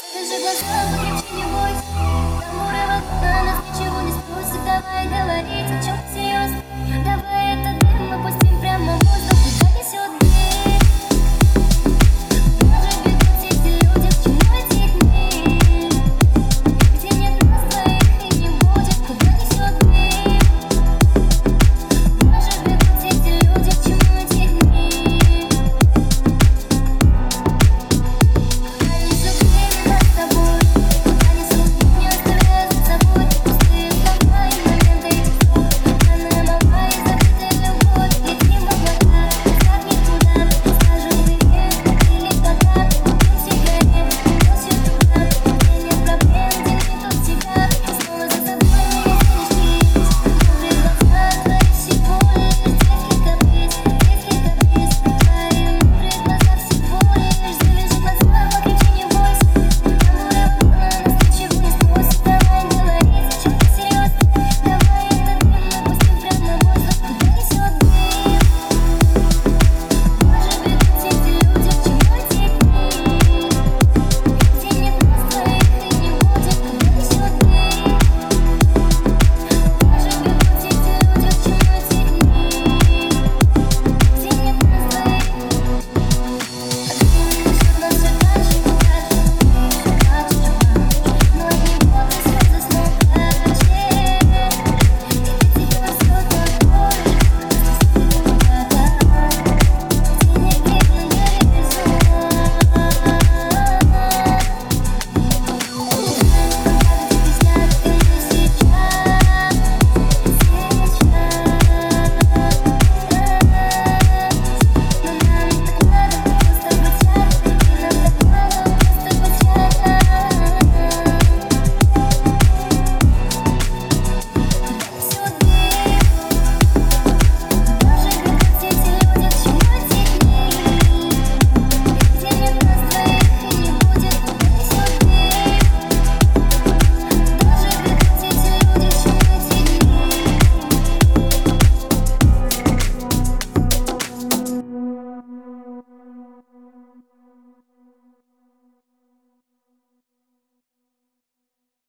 Держи глаза, покрепче, не бойся. Там урывок, на нас ничего не спросит. Давай говорить о чем серьезно. Давай этот дым мы пустим прямо в воздух. Куда несет дым? Куда же бегут все эти люди, к чему эти дни? Где нет нас двоих и не будет. Куда несет дым? Куда же бегут все эти люди, к чему эти дни?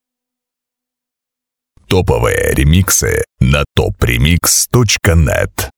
Топовые ремиксы на topremix.net.